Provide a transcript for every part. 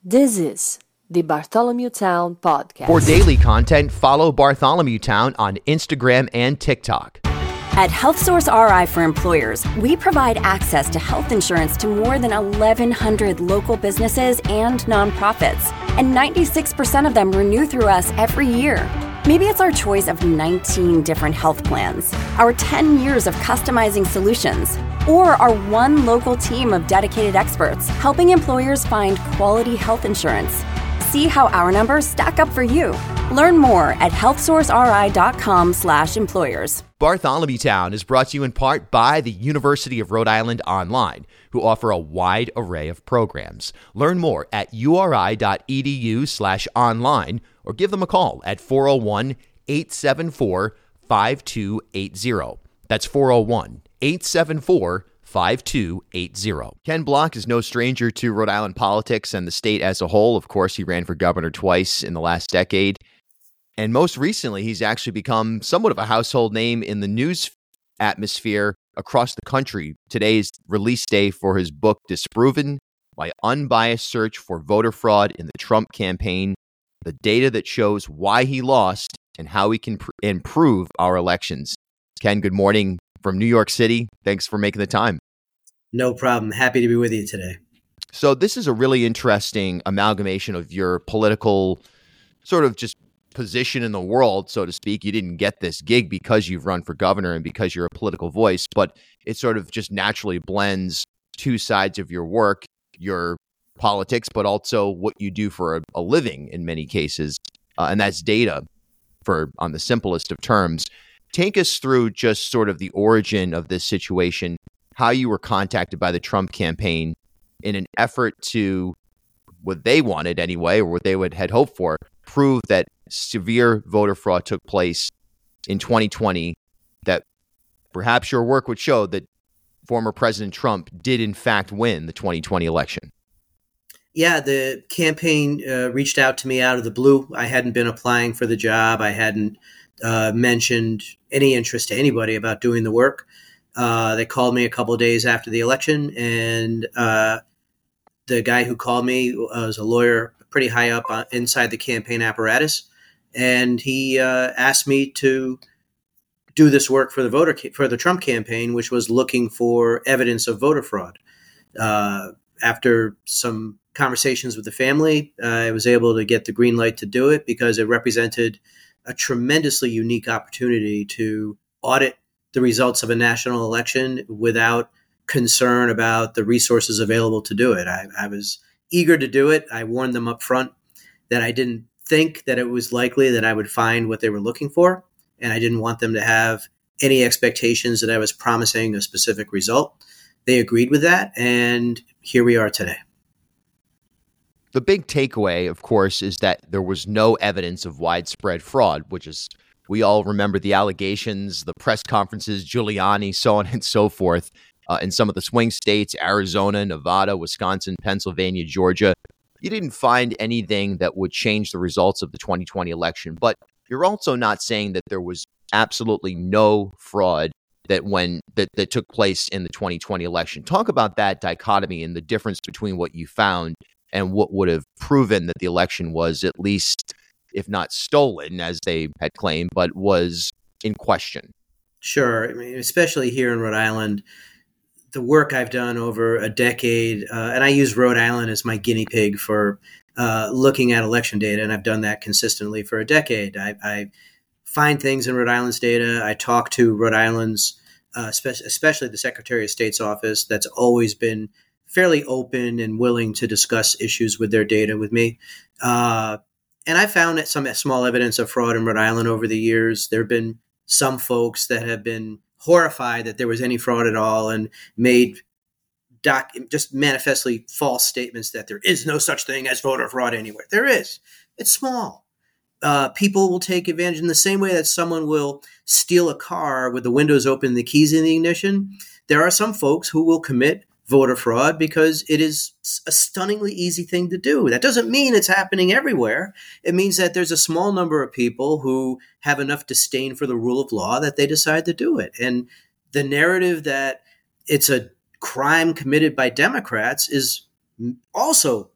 This is the Bartholomew Town Podcast. For daily content, follow Bartholomew Town on Instagram and TikTok. At HealthSource RI for Employers, we provide access to health insurance to more than 1,100 local businesses and nonprofits, and 96% of them renew through us every year. Maybe it's our choice of 19 different health plans, our 10 years of customizing solutions, or our one local team of dedicated experts helping employers find quality health insurance. See how our numbers stack up for you. Learn more at healthsourceri.com/employers. Bartholomew Town is brought to you in part by the University of Rhode Island Online, who offer a wide array of programs. Learn more at uri.edu/online or give them a call at 401-874-5280. That's 401-874-5280. Ken Block is no stranger to Rhode Island politics and the state as a whole. Of course, he ran for governor twice in the last decade. And most recently, he's actually become somewhat of a household name in the news atmosphere across the country. Today's release day for his book, Disproven: My Unbiased Search for Voter Fraud in the Trump Campaign, the data that shows why he lost and how we can improve our elections. Ken, good morning from New York City. Thanks for making the time. No problem. Happy to be with you today. So this is a really interesting amalgamation of your political sort of just position in the world, so to speak. You didn't get this gig because you've run for governor and because you're a political voice, but it sort of just naturally blends two sides of your work, your politics, but also what you do for a living in many cases, and that's data, for on the simplest of terms. Take us through just sort of the origin of this situation, how you were contacted by the Trump campaign in an effort to, what they wanted anyway, or what they had hoped for, prove that severe voter fraud took place in 2020, that perhaps your work would show that former President Trump did in fact win the 2020 election. Yeah, the campaign reached out to me out of the blue. I hadn't been applying for the job. I hadn't mentioned any interest to anybody about doing the work. They called me a couple of days after the election, and the guy who called me was a lawyer pretty high up inside the campaign apparatus, and he asked me to do this work for the Trump campaign, which was looking for evidence of voter fraud. After some conversations with the family, I was able to get the green light to do it because it represented a tremendously unique opportunity to audit the results of a national election without concern about the resources available to do it. I was eager to do it. I warned them up front that I didn't think that it was likely that I would find what they were looking for, and I didn't want them to have any expectations that I was promising a specific result. They agreed with that, and here we are today. The big takeaway, of course, is that there was no evidence of widespread fraud, which is, we all remember the allegations, the press conferences, Giuliani, so on and so forth, in some of the swing states, Arizona, Nevada, Wisconsin, Pennsylvania, Georgia. You didn't find anything that would change the results of the 2020 election, but you're also not saying that there was absolutely no fraud that took place in the 2020 election. Talk about that dichotomy and the difference between what you found and what would have proven that the election was at least, if not stolen, as they had claimed, but was in question. Sure. I mean, especially here in Rhode Island, the work I've done over a decade, and I use Rhode Island as my guinea pig for looking at election data, and I've done that consistently for a decade. I find things in Rhode Island's data. I talk to Rhode Island's, especially the Secretary of State's office, that's always been fairly open and willing to discuss issues with their data with me. And I found that some small evidence of fraud in Rhode Island over the years. There have been some folks that have been horrified that there was any fraud at all and made just manifestly false statements that there is no such thing as voter fraud anywhere. There is. It's small. People will take advantage in the same way that someone will steal a car with the windows open and the keys in the ignition. There are some folks who will commit voter fraud because it is a stunningly easy thing to do. That doesn't mean it's happening everywhere. It means that there's a small number of people who have enough disdain for the rule of law that they decide to do it. And the narrative that it's a crime committed by Democrats is also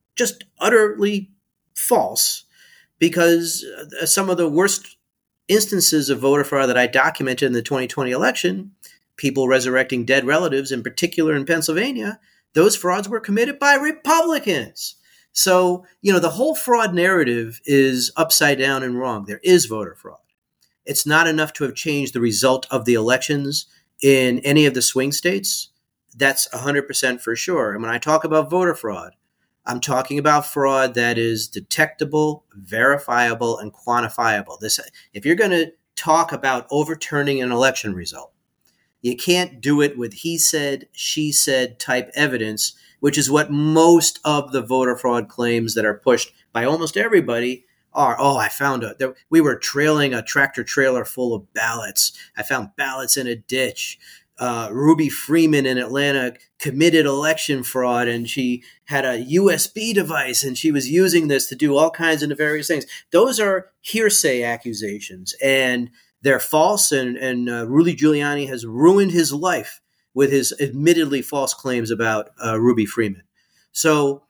just utterly false, because some of the worst instances of voter fraud that I documented in the 2020 election, people resurrecting dead relatives, in particular in Pennsylvania, those frauds were committed by Republicans. So, the whole fraud narrative is upside down and wrong. There is voter fraud. It's not enough to have changed the result of the elections in any of the swing states. That's 100% for sure. And when I talk about voter fraud, I'm talking about fraud that is detectable, verifiable, and quantifiable. If you're going to talk about overturning an election result, you can't do it with he said, she said type evidence, which is what most of the voter fraud claims that are pushed by almost everybody are. Oh, I found we were trailing a tractor trailer full of ballots. I found ballots in a ditch. Ruby Freeman in Atlanta committed election fraud, and she had a USB device, and she was using this to do all kinds of nefarious things. Those are hearsay accusations, and they're false, and Rudy Giuliani has ruined his life with his admittedly false claims about Ruby Freeman. So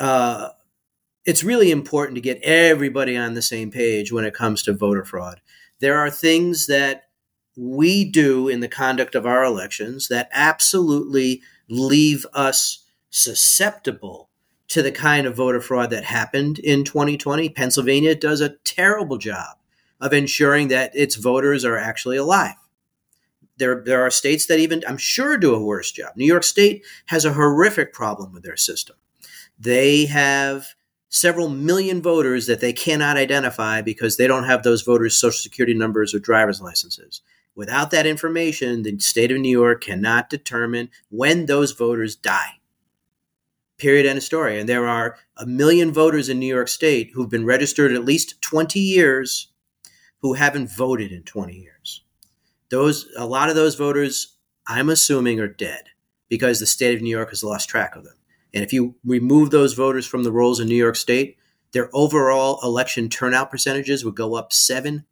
it's really important to get everybody on the same page when it comes to voter fraud. There are things that we do in the conduct of our elections that absolutely leave us susceptible to the kind of voter fraud that happened in 2020. Pennsylvania does a terrible job of ensuring that its voters are actually alive. There are states that even, I'm sure, do a worse job. New York State has a horrific problem with their system. They have several million voters that they cannot identify because they don't have those voters' social security numbers or driver's licenses. Without that information, the state of New York cannot determine when those voters die. Period, end of story. And there are 1 million voters in New York State who've been registered at least 20 years who haven't voted in 20 years. A lot of those voters, I'm assuming, are dead because the state of New York has lost track of them. And if you remove those voters from the rolls in New York State, their overall election turnout percentages would go up 7%.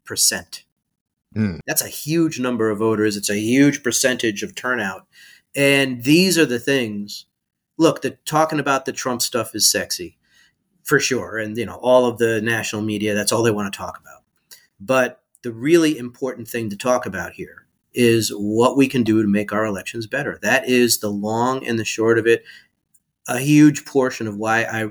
That's a huge number of voters. It's a huge percentage of turnout. And these are the things. Look, talking about the Trump stuff is sexy, for sure. And, all of the national media, that's all they want to talk about. But the really important thing to talk about here is what we can do to make our elections better. That is the long and the short of it. A huge portion of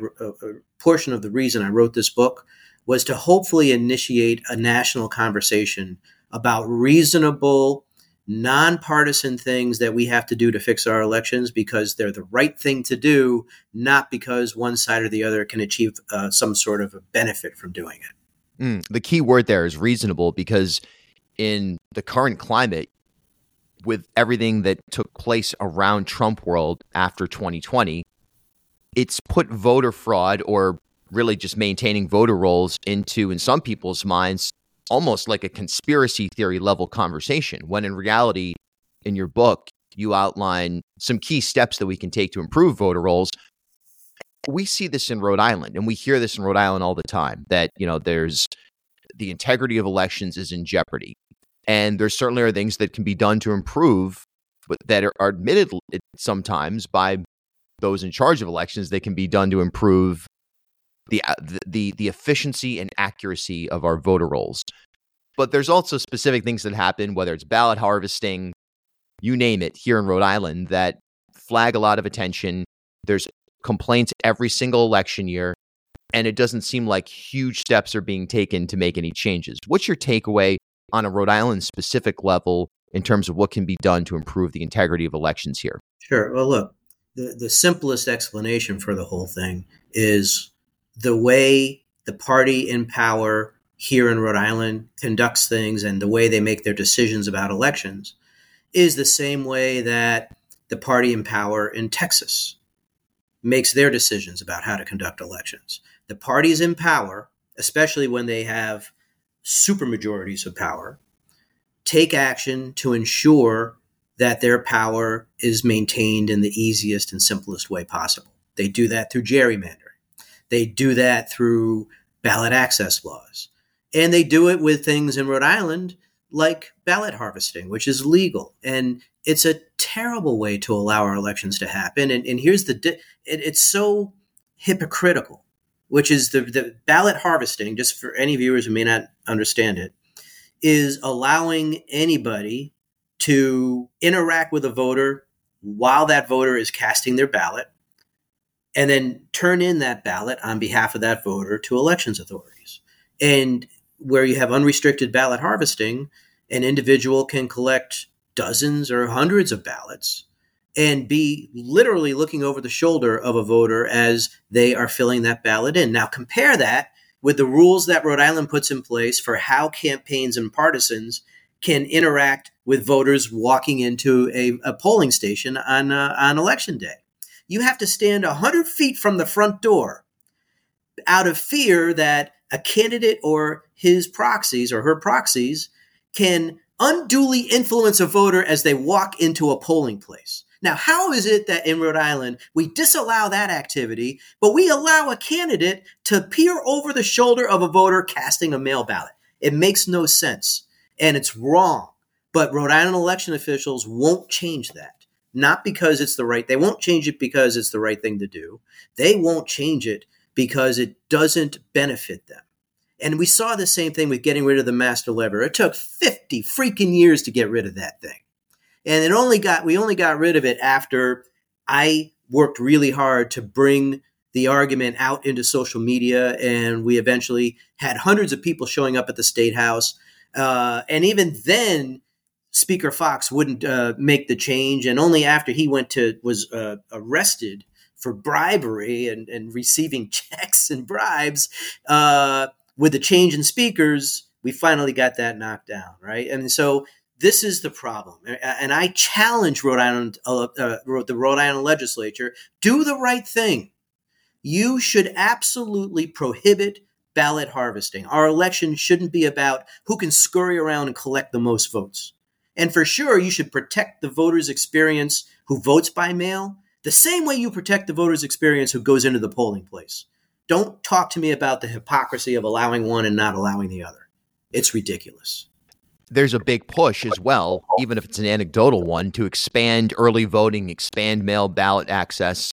portion of the reason I wrote this book was to hopefully initiate a national conversation about reasonable, nonpartisan things that we have to do to fix our elections because they're the right thing to do, not because one side or the other can achieve some sort of a benefit from doing it. The key word there is reasonable, because in the current climate, with everything that took place around Trump world after 2020, it's put voter fraud, or really just maintaining voter rolls, into, in some people's minds, almost like a conspiracy theory level conversation, when in reality, in your book, you outline some key steps that we can take to improve voter rolls. We see this in Rhode Island, and we hear this in Rhode Island all the time, that, there's the integrity of elections is in jeopardy. And there certainly are things that can be done to improve, but that are admitted sometimes by those in charge of elections, that can be done to improve the efficiency and accuracy of our voter rolls. But there's also specific things that happen, whether it's ballot harvesting, you name it, here in Rhode Island, that flag a lot of attention. There's complaints every single election year, and it doesn't seem like huge steps are being taken to make any changes. What's your takeaway on a Rhode Island specific level in terms of what can be done to improve the integrity of elections here? Sure. Well, look, the simplest explanation for the whole thing is the way the party in power here in Rhode Island conducts things and the way they make their decisions about elections is the same way that the party in power in Texas makes their decisions about how to conduct elections. The parties in power, especially when they have supermajorities of power, take action to ensure that their power is maintained in the easiest and simplest way possible. They do that through gerrymandering. They do that through ballot access laws. And they do it with things in Rhode Island like ballot harvesting, which is legal. And it's a terrible way to allow our elections to happen. And here's it's so hypocritical, which is the ballot harvesting, just for any viewers who may not understand it, is allowing anybody to interact with a voter while that voter is casting their ballot, and then turn in that ballot on behalf of that voter to elections authorities. And where you have unrestricted ballot harvesting, an individual can collect dozens or hundreds of ballots and be literally looking over the shoulder of a voter as they are filling that ballot in. Now compare that with the rules that Rhode Island puts in place for how campaigns and partisans can interact with voters walking into a polling station on election day. You have to stand 100 feet from the front door out of fear that a candidate or his proxies or her proxies can unduly influence a voter as they walk into a polling place. Now, how is it that in Rhode Island we disallow that activity, but we allow a candidate to peer over the shoulder of a voter casting a mail ballot? It makes no sense, and it's wrong. But Rhode Island election officials won't change that. Not because it's they won't change it because it's the right thing to do. They won't change it because it doesn't benefit them. And we saw the same thing with getting rid of the master lever. It took 50 freaking years to get rid of that thing. And we only got rid of it after I worked really hard to bring the argument out into social media. And we eventually had hundreds of people showing up at the State House. And even then, Speaker Fox wouldn't make the change. And only after he was arrested for bribery and receiving checks and bribes with the change in speakers, we finally got that knocked down, right? And so this is the problem. And I challenge Rhode Island, the Rhode Island legislature, do the right thing. You should absolutely prohibit ballot harvesting. Our election shouldn't be about who can scurry around and collect the most votes. And for sure, you should protect the voter's experience who votes by mail the same way you protect the voter's experience who goes into the polling place. Don't talk to me about the hypocrisy of allowing one and not allowing the other. It's ridiculous. There's a big push as well, even if it's an anecdotal one, to expand early voting, expand mail ballot access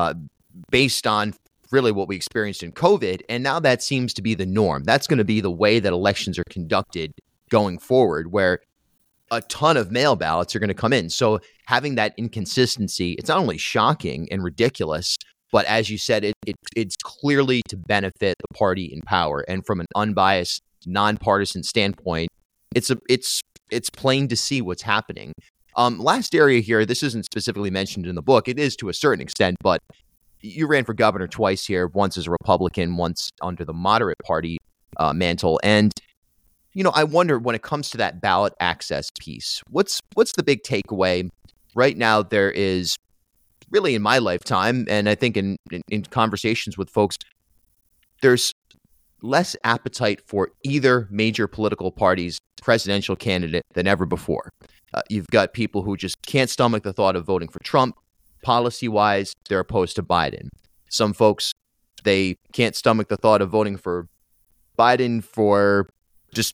based on really what we experienced in COVID. And now that seems to be the norm. That's going to be the way that elections are conducted going forward, where a ton of mail ballots are going to come in. So having that inconsistency, it's not only shocking and ridiculous, but as you said, it's clearly to benefit the party in power. And from an unbiased, nonpartisan standpoint, it's plain to see what's happening. Last area here, this isn't specifically mentioned in the book. It is to a certain extent, but you ran for governor twice here, once as a Republican, once under the moderate party mantle. And, you know, I wonder when it comes to that ballot access piece, what's the big takeaway? Right now, there is really in my lifetime, and I think in conversations with folks, there's less appetite for either major political party's presidential candidate than ever before. You've got people who just can't stomach the thought of voting for Trump. Policy-wise, they're opposed to Biden. Some folks, they can't stomach the thought of voting for Biden for just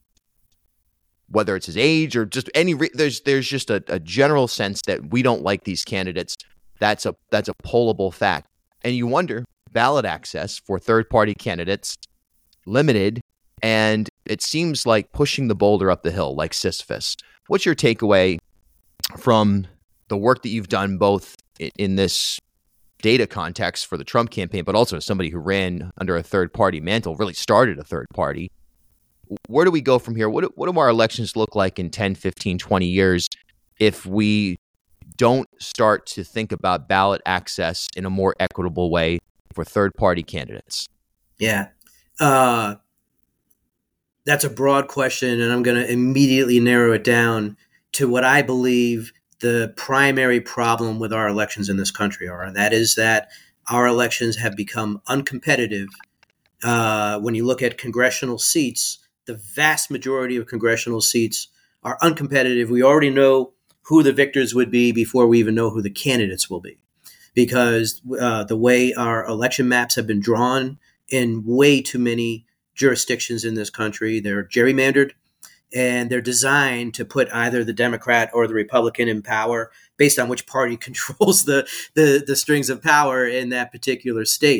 whether it's his age or just any. There's just a general sense that we don't like these candidates. That's a pollable fact. And you wonder, ballot access for third-party candidates limited, and it seems like pushing the boulder up the hill like Sisyphus. What's your takeaway from the work that you've done both in this data context for the Trump campaign, but also as somebody who ran under a third-party mantle, really started a third party? Where do we go from here? What do our elections look like in 10, 15, 20 years if we don't start to think about ballot access in a more equitable way for third-party candidates? Yeah. That's a broad question, and I'm going to immediately narrow it down to what I believe the primary problem with our elections in this country are, and that is that our elections have become uncompetitive. When you look at congressional seats, the vast majority of congressional seats are uncompetitive. We already know who the victors would be before we even know who the candidates will be, because the way our election maps have been drawn in way too many jurisdictions in this country, they're gerrymandered, and they're designed to put either the Democrat or the Republican in power based on which party controls the strings of power in that particular state.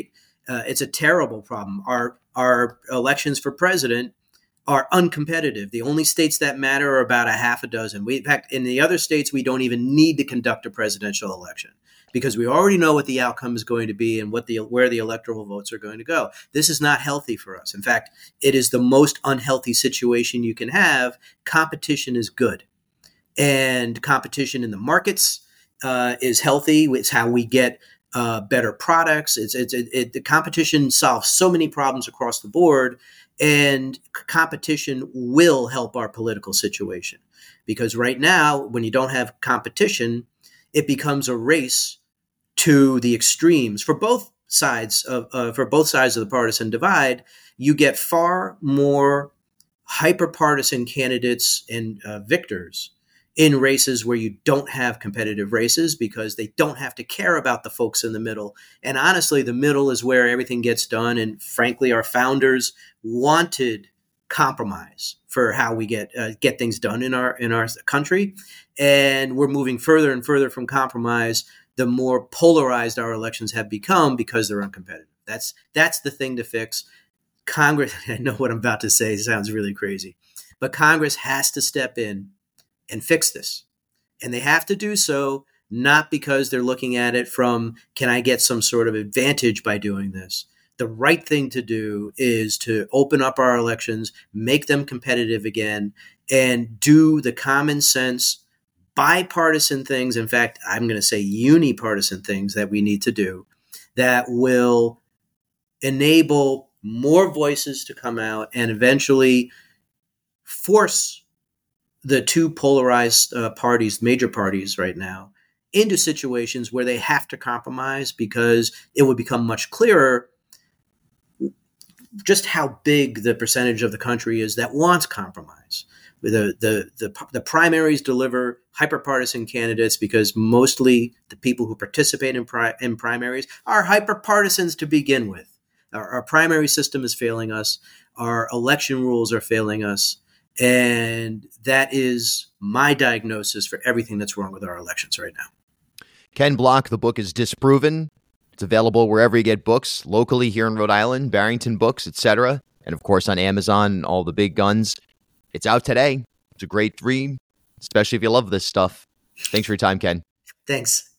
It's a terrible problem. Our elections for president are uncompetitive. The only states that matter are about a half a dozen. In fact, in the other states, we don't even need to conduct a presidential election because we already know what the outcome is going to be and where the electoral votes are going to go. This is not healthy for us. In fact, it is the most unhealthy situation you can have. Competition is good, and competition in the markets is healthy. It's how we get better products. The competition solves so many problems across the board, and competition will help our political situation. Because right now, when you don't have competition, it becomes a race to the extremes for both sides of the partisan divide. You get far more hyper-partisan candidates and victors in races where you don't have competitive races because they don't have to care about the folks in the middle. And honestly, the middle is where everything gets done. And frankly, our founders wanted compromise for how we get things done in our country. And we're moving further and further from compromise the more polarized our elections have become because they're uncompetitive. That's the thing to fix. Congress, I know what I'm about to say sounds really crazy, but Congress has to step in and fix this. And they have to do so not because they're looking at it from, can I get some sort of advantage by doing this? The right thing to do is to open up our elections, make them competitive again, and do the common sense, bipartisan things. In fact, I'm going to say unipartisan things that we need to do that will enable more voices to come out and eventually force the two polarized parties, major parties right now, into situations where they have to compromise because it would become much clearer just how big the percentage of the country is that wants compromise. The primaries deliver hyperpartisan candidates because mostly the people who participate in primaries are hyperpartisans to begin with. Our primary system is failing us. Our election rules are failing us. And that is my diagnosis for everything that's wrong with our elections right now. Ken Block, the book is Disproven. It's available wherever you get books, locally here in Rhode Island, Barrington Books, etc. And of course on Amazon, all the big guns. It's out today. It's a great read, especially if you love this stuff. Thanks for your time, Ken. Thanks.